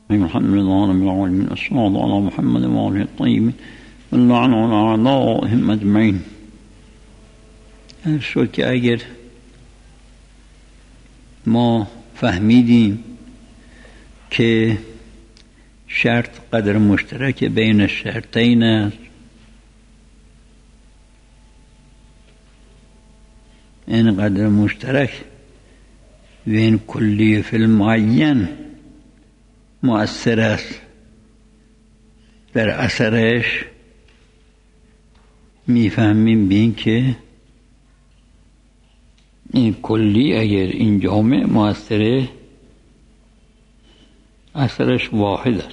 الحمد لله رب العالمين الصلاة على محمد وآله الطيبين واللعن على أعدائهم أجمعين. شو که اگر ما فهمیدیم که شرط قدر مشترک بین الشرطین است، این قدر مشترک بین کلی فی المعین مؤثر است، در اثرش میفهمیم بین که این کلی اگر این جامع مؤثره اثرش واحد است،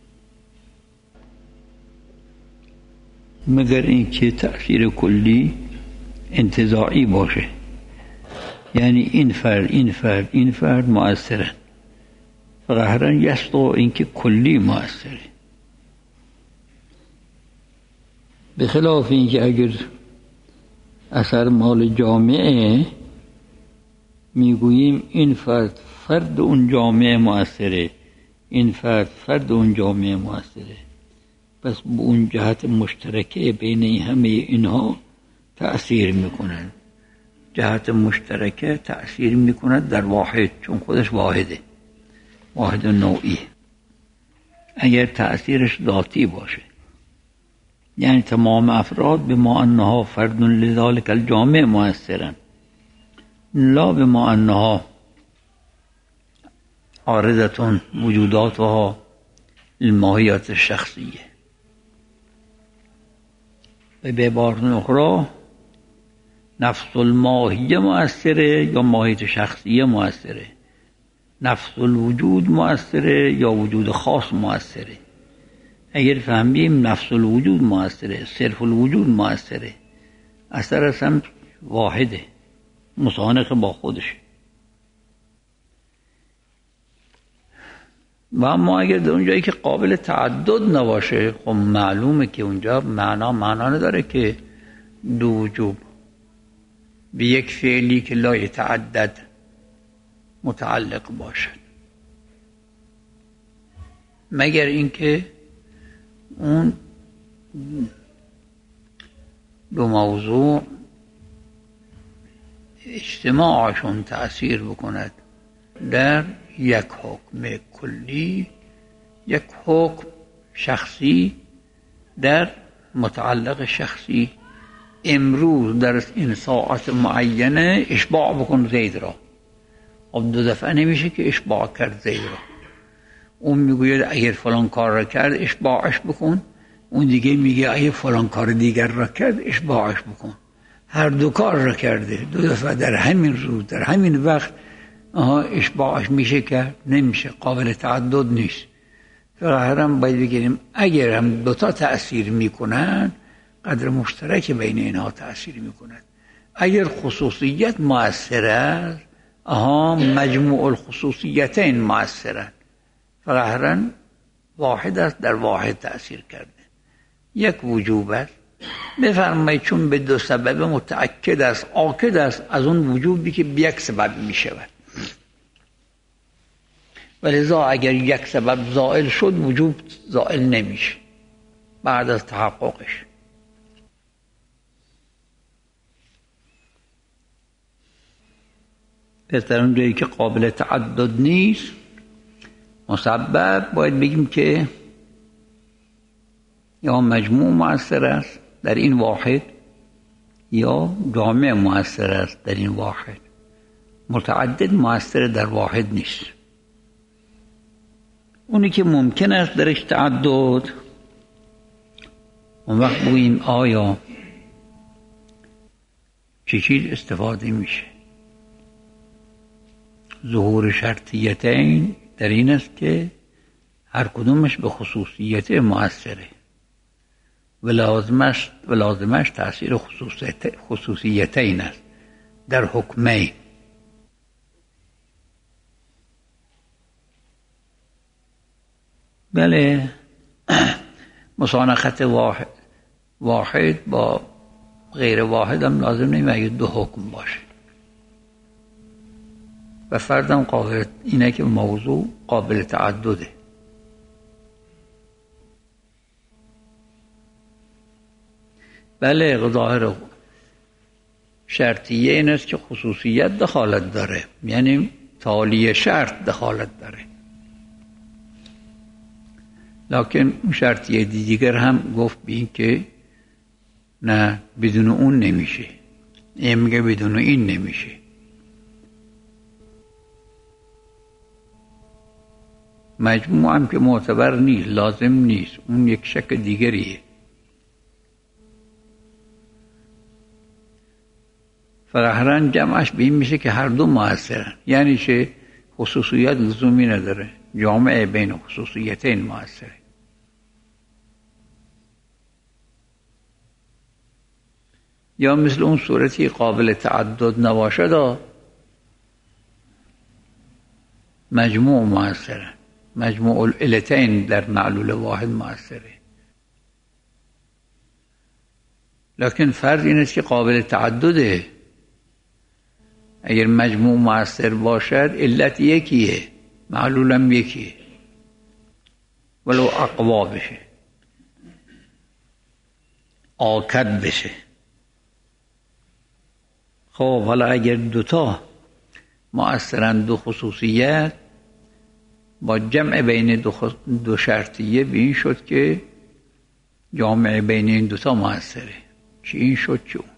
مگر اینکه تأثیر کلی انتزاعی باشه، یعنی این فرد مؤثرن، قهرن یست و اینکه کلی مؤثره. به خلاف اینکه اگر اثر مال جامعه میگوییم این فرد اون جامعه مؤثره، این فرد اون جامعه مؤثره، پس به اون جهت مشترکه بین همه اینها تأثیر میکنن. جهت مشترکه تأثیر میکند در واحد، چون خودش واحده، واحد نوعی. اگر تأثیرش ذاتی باشه، یعنی تمام افراد بما انها فرد لذلك الجامع مؤثرن، لا بما انها عارضة وجوداتها الماهیات الشخصیه. و به عبارت اخرى نفس الماهیه مؤثره یا ماهیت شخصیه مؤثره، نفس الوجود مؤثره یا وجود خاص مؤثره. اگر فهمیم نفس الوجود مؤثره، صرف الوجود مؤثره، اثر اصلا واحده، مصانخ با خودشه. و اما اگر در اونجایی که قابل تعدد نباشه، خب معلومه که اونجا معنا نداره که دو وجوب به یک فعلی که لا یتعدد متعلق باشد، مگر اینکه اون دو موضوع اجتماعشون تأثیر بکند در یک حکم کلی، یک حکم شخصی در متعلق شخصی. امروز در این ساعت معینه اشباع بکن زید را، خب دو دفعه نمیشه که اشباع کرد زید را. اون میگوید اگر فلان کار را کرد اشباعش بکن، اون دیگه میگه اگر فلان کار دیگر را کرد اشباعش بکن. هر دو کار را کرده دو دفعه در همین روز در همین وقت، اشباعش میشه کرد؟ نمیشه، قابل تعدد نیست. فقط باید بگیریم اگر هم دوتا تأثیر میکنن، قدر مشترک بین اینها تأثیر میکند. اگر خصوصیت مؤثر است، مجموع الخصوصیتین مؤثرن، فقط واحد است، در واحد تأثیر کرده. یک وجوب است، بفرمایید چون به دو سبب متأکد است، آکد است از اون وجوبی که به یک سبب میشود. ولذا اگر یک سبب زائل شد، وجوب زائل نمیشه بعد از تحققش. پس در اون جایی که قابل تعدد نیست، مسبب باید بگیم که یا مجموع مؤثر است در این واحد، یا جامع مؤثر است در این واحد. متعدد مؤثر در واحد نیست. اونی که ممکن است درش تعدد، اون وقت بگوییم آیا چه چیز استفاده میشه؟ ظهور شرطیتین در این است که هر کدومش به خصوصیت مؤثره و لازمش تأثیر خصوصیتین است در حکمین. بله، مسانخت واحد با غیر واحد هم لازم نمیشه اگه دو حکم باشه. و فردم قابل اینه که موضوع قابل تعدده، بله، ظاهر شرطیه این است که خصوصیت دخالت داره، یعنی تالی شرط دخالت داره. لکن اون شرطیه دیگر هم گفت به این که نه، بدون اون نمیشه، این میگه بدون این نمیشه. مجموع هم که معتبر نیست، لازم نیست، اون یک شکل دیگریه. فقهرن جمعش به این میشه که هر دو مؤثرن، یعنی چه؟ خصوصیت لزومی نداره، جامعه بین خصوصیتین مؤثره. یا مثل اون صورتی قابل تعدد نباشد، مجموع مؤثره، مجموع العلتین در معلول واحد مؤثره. لکن فرض این است که قابل تعدده. اگر مجموع مؤثر باشد علت یکیه، معلولم یکیه، ولو اقوا بشه، آکد بشه. خب حالا اگر دوتا مؤثرن، دو خصوصیت، با جمع بین دو شرطیه به این شد که جامعه بین این دوتا مؤثره، چی این شد چی اون.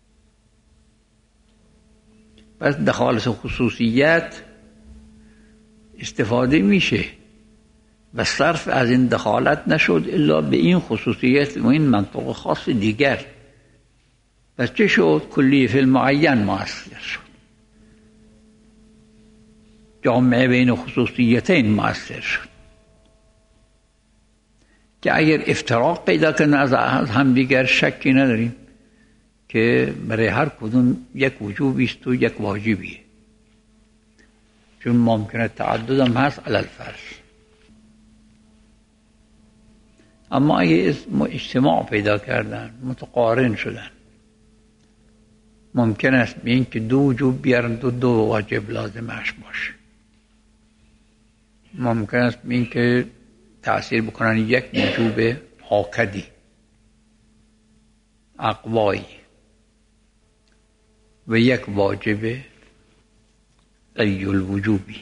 پس دخالت خصوصیت استفاده میشه و صرف از این دخالت نشد الا به این خصوصیت و این منطق خاص دیگر. پس چه شد؟ کلی فی المعین مؤثر شد، جامعه بین خصوصیتین مؤثر شد که اگر افتراق پیدا کنه از هم دیگر شکی نداریم که برای هر کدوم یک وجوبی است و یک واجبیه، چون ممکنه تعدد هم هست علی الفرض. اما اگه اجتماع پیدا کردن، متقارن شدن، ممکن است به این که دو وجوب بیارن دو واجب لازمش باشه. ممکن است به این که تأثیر بکنن یک وجوب آکدی اقوایی و یک واجب قی الوجوبی.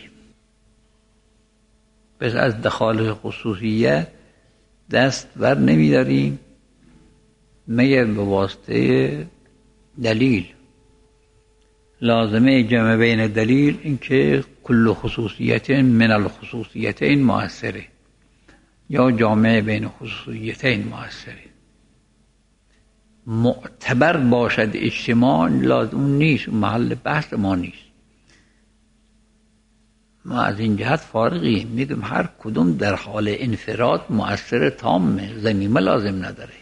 پس از دخالت خصوصیت دست بر نمیداریم مگر به واسطه دلیل. لازمه جمع بین دلیل این که کل خصوصیت من الخصوصیتین مؤثره یا جامعه بین خصوصیتین مؤثره. معتبر باشد اجتماع لازم نیست، محل بحث ما نیست. ما از این جهت فارغیم، میگم هر کدوم در حال انفراد مؤثر تامه، ضمیمه لازم نداره.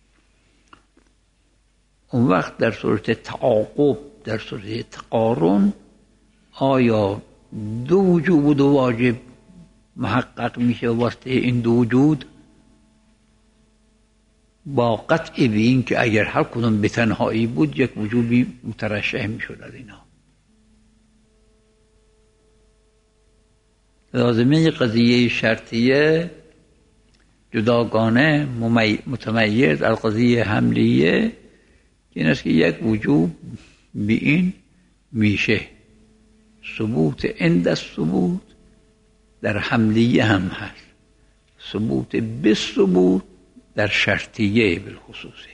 اون وقت در صورت تعاقب، در صورت تقارن، آیا دو وجوب و دو واجب محقق میشه واسطه این دو وجود؟ با قطع به این که اگر هر کدوم به تنهایی بود یک وجوبی مترشح میشد از اینا. لازمه قضیه شرطیه جداگانه متمیز از قضیه حملیه این است که یک وجوب به این میشه. ثبوت عند الثبوت در حملیه هم هست، ثبوت بالثبوت در شرطیه بالخصوصه.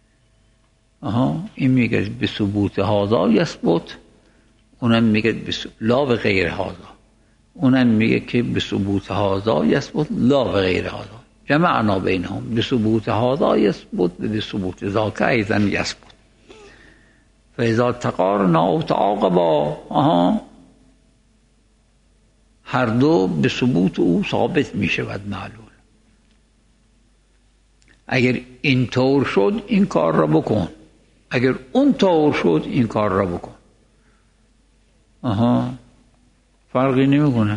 این میگه به ثبوت هذا یثبت، اونم میگه لا به غیر هذا، اونم میگه که به ثبوت هذا یثبت لا به غیر هذا. جمعنا بینهم به ثبوت هذا یثبت به ثبوت ذاک ایضا یثبت. فاذا تقارنا او تعاقبا، هر دو به ثبوت او ثابت میشود معلول. اگر این طور شد این کار را بکن، اگر اون طور شد این کار را بکن. فرقی نمیکنه.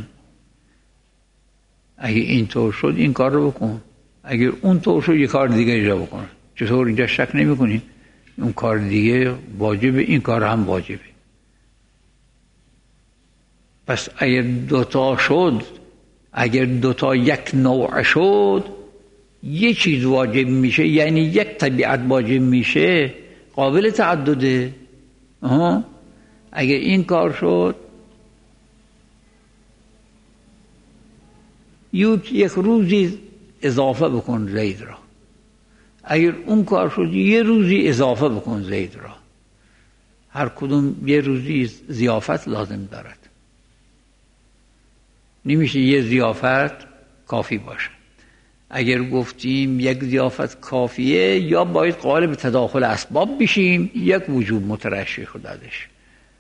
اگر این طور شد این کار را بکن، اگر اون طور شد یک کار دیگه را بکن. چطور؟ اینجا شک نمیکنیم اون کار دیگه واجبه، این کار هم واجبه. پس اگر دوتا شد، اگر دوتا یک نوع شد، یه چیز واجب میشه، یعنی یک طبیعت واجب میشه، قابل تعدده. اگر این کار شد، یک روزی اضافه بکن زید را. اگر اون کار شد، یه روزی اضافه بکن زید را. هر کدوم یه روزی ضیافت لازم دارد. نمیشه یه ضیافت کافی باشه. اگر گفتیم یک ضیافت کافیه، یا باید قائل به تداخل اسباب بشیم، یک وجوب مترشح خودش.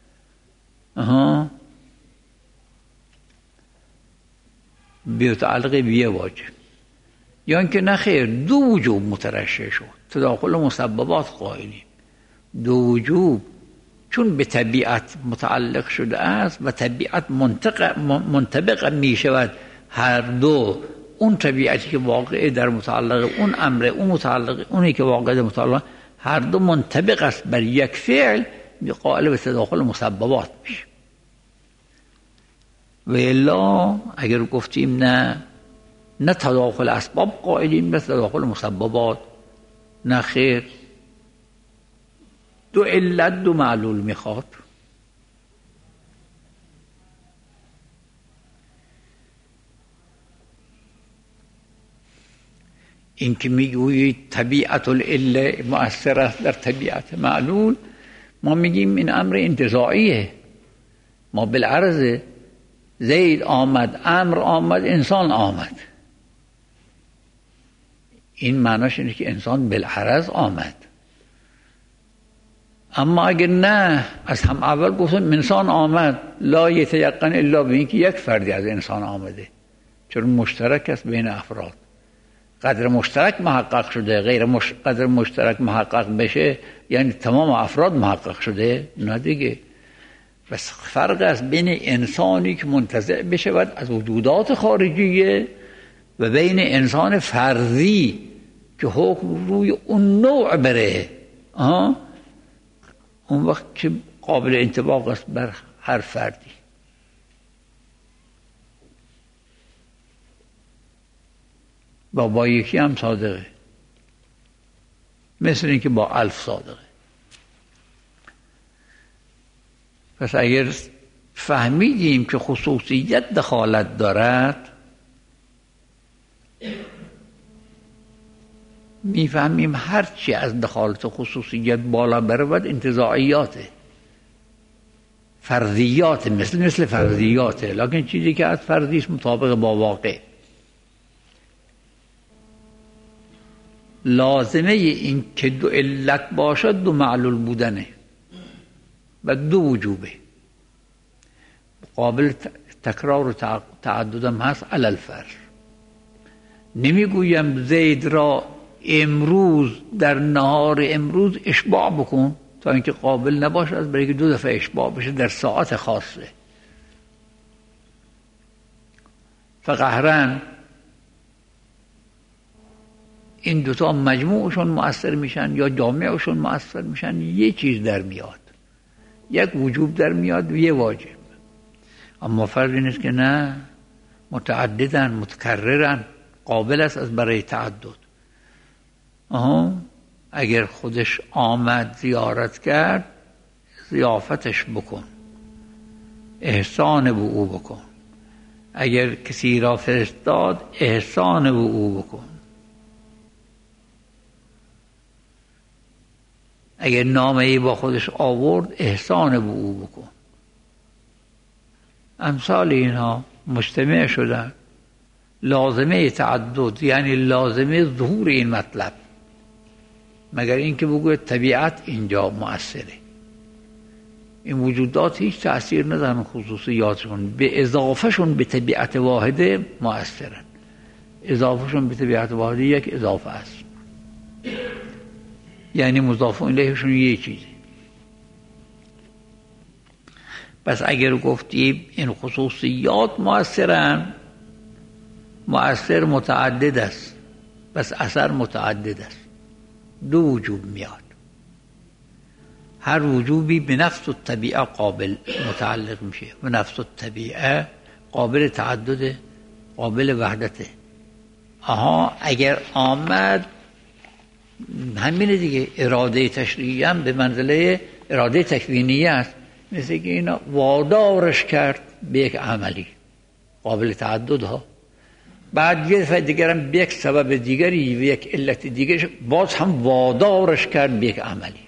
متعلق به یه واجب، یا اینکه نه خیر، دو وجوب مترشح شد، تداخل مسببات قائلیم. دو وجوب چون به طبیعت متعلق شده است و طبیعت منطبق می شود، هر دو، اون طبیعتی که واقع در متعلق اون امره، اون متعلق اونی که واقع در متعلق، هر دو منطبق است بر یک فعل، قائل به تداخل مسببات میشه. و الا اگر گفتیم نه تداخل اسباب قائلیم، نه تداخل مسببات، نه خیر، دو علت دو معلول میخواد. این که میگویید طبیعت العله مؤثر است در طبیعت معلول، ما میگیم این امر انتزاعیه. ما بالعرض زید آمد، امر آمد، انسان آمد. این معناش اینه که انسان بالعرض آمد. اما اگر نه، از هم اول گفتم انسان آمد، لا یتیقن الا به اینکه یک فردی از انسان آمده، چون مشترک است بین افراد. قدر مشترک محقق شده، قدر مشترک محقق بشه یعنی تمام افراد محقق شده؟ نه دیگه. بس فرق است بین انسانی که منتزع بشود از وجودات خارجیه و بین انسان فردی که حکم روی اون نوع بره، اون وقت که قابل انطباق است بر هر فردی. با یکی هم صادقه، مثل این که با الف صادقه. پس اگر فهمیدیم که خصوصیت دخالت دارد، میفهمیم هرچی از دخالت خصوصیت بالا برود انتزاعیاته، فرضیات، مثل فرضیاته، لکن چیزی که از فرضیش مطابق با واقع. لازمه این که دو علت باشد دو معلول بودنه و دو وجوبه. قابل تکرار و تعددم هست علی الفرض. نمیگویم زید را امروز در نهار امروز اشباع بکن تا اینکه قابل نباشد برای که دو دفعه اشباع بشه در ساعت خاصه. فقهرن این دوتا مجموعشون مؤثر میشن یا جامعشون مؤثر میشن، یه چیز در میاد، یک وجوب در میاد و یه واجب. اما فرض این است که نه، متعددن، متکررن، قابل است از برای تعدد. اگر خودش آمد زیارت کرد، ضیافتش بکن، احسان به او بکن. اگر کسی را فرستاد، احسان به او بکن. اگر نامه‌ای با خودش آورد، احسان به او بکن. امثال اینها مجتمع شدن. لازمه تعدد یعنی لازمه ظهور این مطلب، مگر اینکه بگوید طبیعت اینجا مؤثره. این وجودات هیچ تأثیر ندارن، خصوصیاتشون به اضافهشون به طبیعت واحده مؤثرن. اضافهشون به طبیعت واحده یک اضافه است، یعنی مضاف الیهشون یک چیزه. پس اگر گفتیم این خصوصیات مؤثرن، مؤثر متعدد است، پس اثر متعدد است، دو وجوب میاد. هر وجوبی به نفس الطبیعه قابل متعلق میشه و نفس الطبیعه قابل تعدد، قابل وحدته. اگر آمد همینه دیگه. اراده تشریعی هم به منزله اراده تکوینی است. مثل که اینا وادارش کرد به یک عملی قابل تعدد ها، بعد یه دفعه دیگر هم به یک سبب دیگری و یک علت دیگری باز هم وادارش کرد به یک عملی.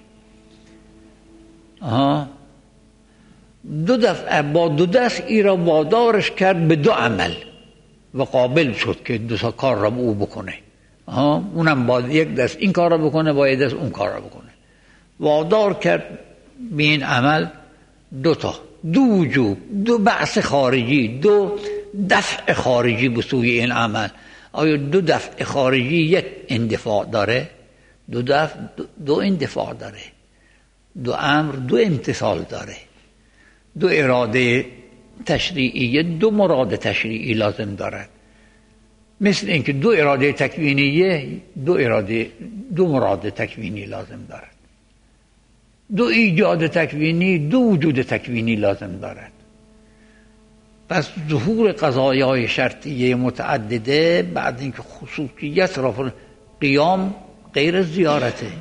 دو دفعه با دو دست ای را وادارش کرد به دو عمل و قابل شد که دو تا کار را او بکنه. اونم با یک دست این کار را بکنه، با یک دست اون کار را بکنه. وادار کرد به این عمل دو وجوب، دو بعث خارجی، دو دفع خارجی به سوی این عمل. آیا دو دفع خارجی یک اندفاع داره؟ دو دفع دو اندفاع داره. دو امر دو امتثال داره. دو اراده تشریعی دو مراد تشریعی لازم دارد. مثل اینکه دو اراده تکوینیه دو مراد تکوینی لازم دارد. دو ایجاد تکوینی دو وجود تکوینی لازم دارد. پس ظهور قضایای شرطیه متعدده بعد اینکه خصوصیت را قیام غیر از زیارته.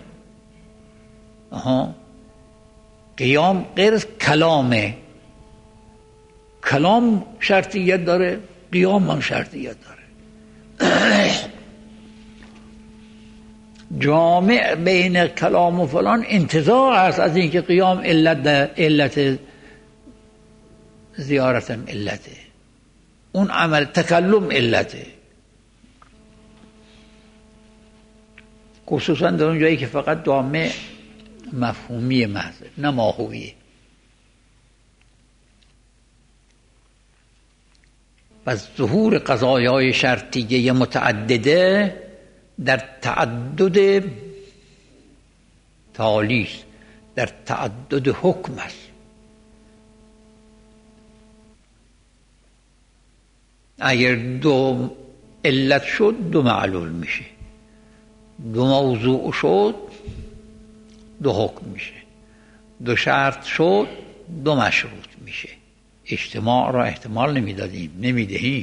قیام غیر از کلامه. کلام شرطیت داره، قیام هم شرطیت داره. جامع بین کلام و فلان انتزاع است از اینکه قیام علت زیارتم علته، اون عمل تکلم علته. خصوصا در اون جایی که فقط جامع مفهومی محض نه ماهویه. پس ظهور قضایای شرطیه متعدده در تعدد تالیس، در تعدد حکم است. اگر دو علت شد دو معلول میشه، دو موضوع شد دو حکم میشه، دو شرط شد دو مشروط میشه. اجتماع را احتمال نمیدهیم.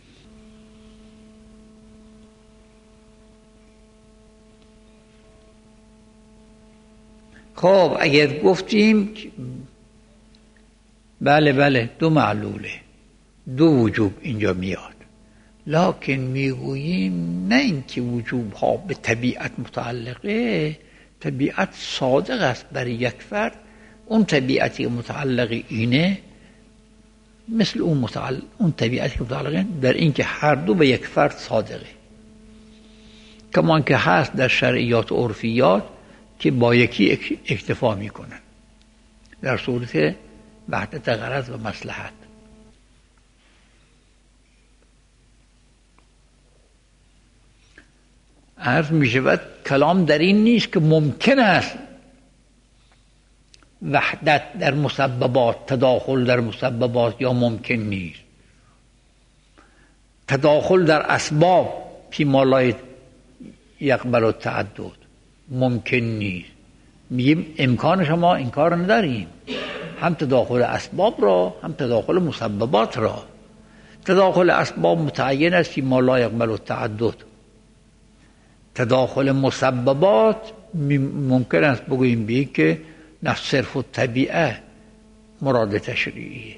خب اگر گفتیم بله دو معلوله، دو وجوب اینجا میاد، لکن میگوییم نه اینکه وجوب ها به طبیعت متعلقه. طبیعت صادق است برای یک فرد. اون طبیعتی متعلق اینه مثل اون طبیعتی که متعلقه در اینکه هر دو به یک فرد صادقه، کمان که هست در شرعیات و عرفیات که با یکی اکتفا میکنن در صورت وحدت غرض و مصلحت. عرض می شود کلام در این نیست که ممکن است وحدت در مسببات، تداخل در مسببات یا ممکن نیست. تداخل در اسباب فی ما لا یقبل التعدد ممکن نیست. میگیم امکان شما این کار نداریم، هم تداخل اسباب را هم تداخل مسببات را. تداخل اسباب متعین است فی ما لا یقبل التعدد. تداخل مسببات ممکن است بگوییم به که نفس صرف و طبیعه مراد تشریعیه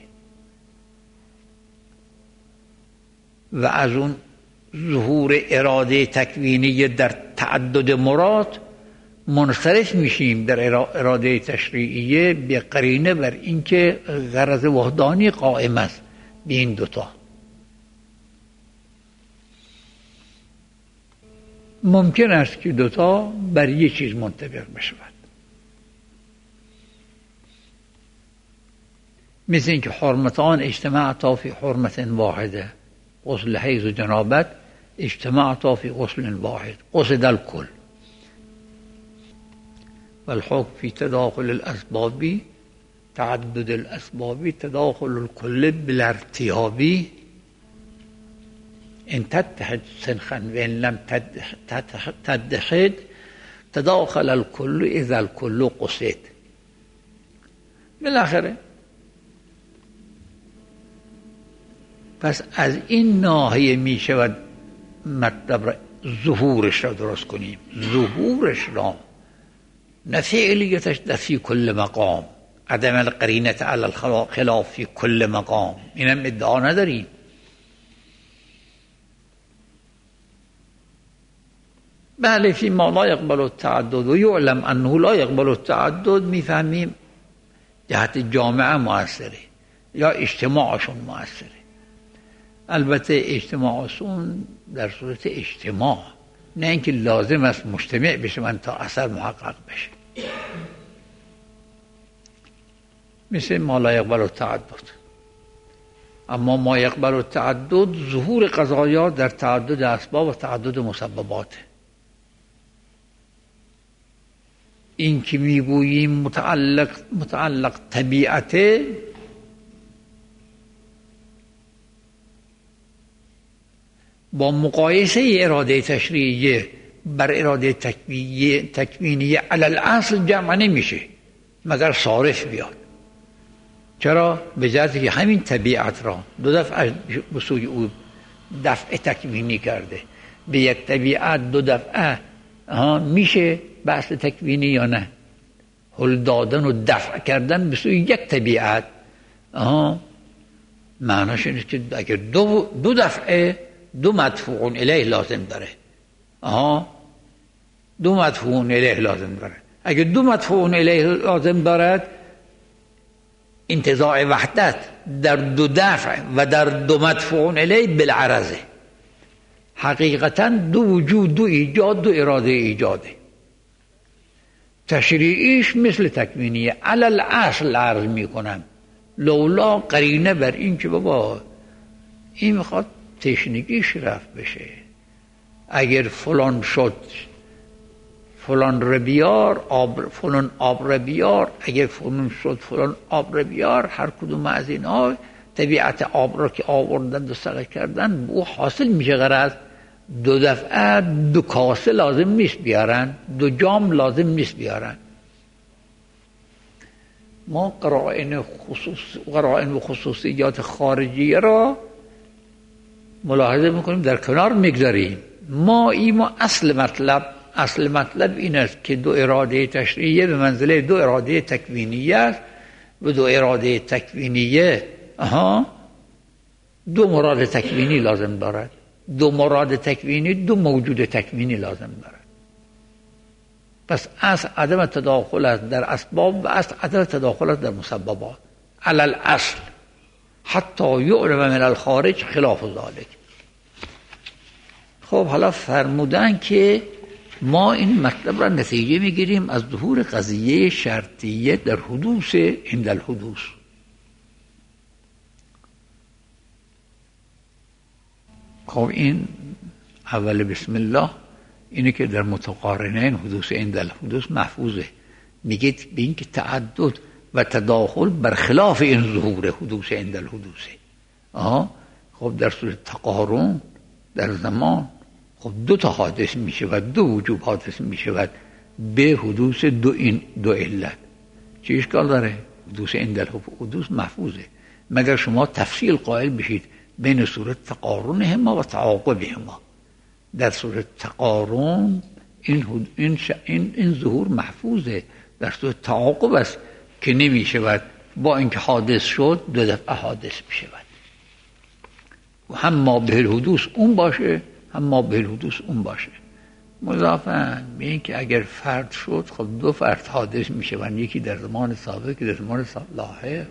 و از اون ظهور اراده تکوینی در تعدد مراد منصرف میشیم در اراده تشریعیه به قرینه بر اینکه غرض وحدانی قائم است به این دوتا. ممکن است که دوتا بر یک چیز منطبق بشود، مثل اینکه حرمتان اجتماعتا فی حرمت واحده، غسل حیض و جنابت اجتماعتا فی غسل واحد قصد الکل والحکم فی تداخل الاسباب تعدد الاسباب تداخل الکل بالارتیابی ان تتحد سنخا و ان لم تتحد تداخل الکل اذا الکل قصد. بالاخره پس از این ناحیه می شود مطلب را ظهورش را درست کنیم، ظهورش را، نه فعلیتش در فی کل مقام، عدم القرینة علی الخلاف فی کل مقام، اینم ادعا نداریم. بله فی ما لا یقبل التعدد و یعلم انه لا یقبل التعدد میفهمیم جهت جامعه مؤثره یا اجتماعشون مؤثره. البته اجتماعشون در صورت اجتماع، نه اینکه لازم است مجتمع بشه من تا اثر محقق بشه. مثل ما لا یقبل التعدد. اما ما یقبل التعدد ظهور قضایا در تعدد اسباب و تعدد مسببات. این که میگوییم متعلق طبیعته، با مقایسه اراده تشریعیه بر اراده تکوینیه علی الاصل جمع نمیشه مگر صارف بیاد. چرا؟ به جهتی که همین طبیعت را دو دفعه به سوی او دفع تکوینی کرده. به یک طبیعت دو دفعه میشه بحث تکوینی یا نه؟ هل دادن و دفع کردن به سوی یک طبیعت معناش اینه که اگر دو دفعه دو مدفوع الیه لازم داره. دو مدفوع الیه لازم داره. اگر دو مدفوع الیه لازم دارد، انتزاع وحدت در دو دفع و در دو مدفوع الیه بالعرضه. حقیقتا دو وجود، دو ایجاد، دو اراده ایجاده. تشریعیش مثل تکوینیه. علل اصل عرض میکنم، لولا قرینه بر این که بابا این میخواد تشنگیش رفت بشه، اگر فلان شد فلان ربیار فلان آب ربیار، اگر فلان شد فلان آب ربیار، هر کدوم از اینها طبیعت آب را که آوردن و سقه کردن او حاصل میشه. غرض دو دفعه دو کاسه لازم نیست بیارن، دو جام لازم نیست بیارن. ما قرائن و خصوصیات خارجی را ملاحظه میکنیم در کنار میگذاریم. ما اصل مطلب این است که دو اراده تشریعیه به منزله دو اراده تکوینیه است و دو اراده تکوینیه دو مراد تکوینی لازم دارد. دو مراد تکوینی دو موجود تکوینی لازم دارد. پس اصل عدم تداخل است در اسباب و اصل عدم تداخل است در مسببات. علل اصل حتی یعلم من الخارج خلاف ذلك. خب حالا فرمودن که ما این مطلب را نتیجه میگیریم از ظهور قضیه شرطیه در حدوث عند الحدوث. خب این اول بسم الله اینه که در متقارنین حدوث عند الحدوث محفوظه. میگه به این که تعدد و تداخل برخلاف این ظهور حدوث عند الحدوثه. خب در صورت تقارن در زمان خب دو تا حادث میشه و دو وجوب حادث میشه و به حدوث دو علت. چه اشکال داره؟ حدوث عند الحدوث محفوظه، مگر شما تفصیل قائل بشید بین صورت تقارنهما و تعاقبهما. در صورت تقارن این ظهور محفوظه، در صورت تعاقب است که نمی شود با اینکه حادث شد دو دفعه حادث می شود. و هم ما به الحدوث اون باشه هم ما به الحدوث اون باشه. مضافاً به این که اگر فرد شد خب دو فرد حادث می شود، یکی در زمان سابق که در زمان لاحق.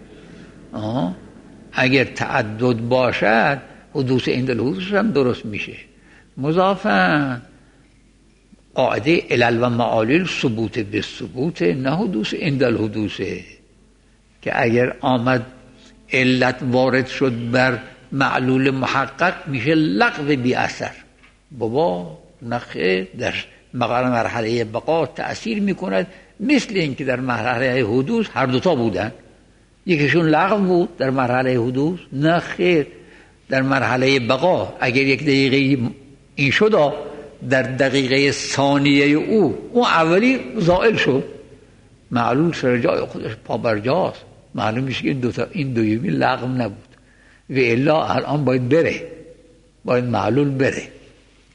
اگر تعدد باشد حدوث عند الحدوث هم درست میشه. مضافاً قاعده علل و معالل ثبوت به ثبوت، نه حدوث عند الحدوثه، که اگر آمد علت وارد شد بر معلول محقق میشه لغو بی اثر. بابا نخه در مرحله بقا تأثیر میکند، مثل اینکه در مرحله حدوث هر دوتا بودن، یکیشون لغو بود در مرحله حدوث، نه خیر در مرحله بقا اگر یک دقیقه این شد در دقیقه ثانیه او اولی زائل شد، معلول سر جای خودش پابرجاست، معلوم میشه که این دویمی لغو نبود و الا الان باید بره، باید معلول بره.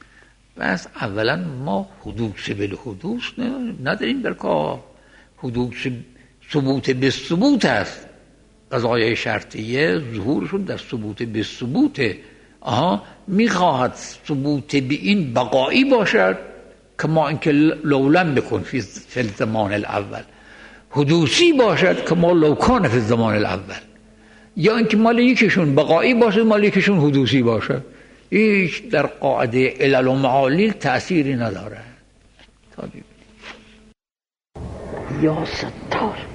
پس اولا ما حدوث بالحدوث نداریم در کار. حدوث ثبوت به ثبوت است. قضایای شرطیه ظهورشون در ثبوت به ثبوته. میخواهد ثبوت به این بقایی باشد که ما اینکه لولم بکن فی الزمان الاول، حدوثی باشد که ما لوکان فی الزمان الاول، یا اینکه مال یکیشون بقایی باشد مال یکیشون حدوثی باشد. هیچ در قاعده علل و معالیل تأثیری نداره. تا ببینید یا ستار